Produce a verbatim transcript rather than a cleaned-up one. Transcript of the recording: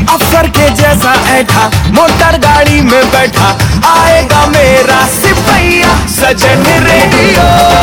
अफसर के जैसा ऐठा, मोटर गाड़ी में बैठा, आएगा मेरा सिपहिया सजन रेडियो।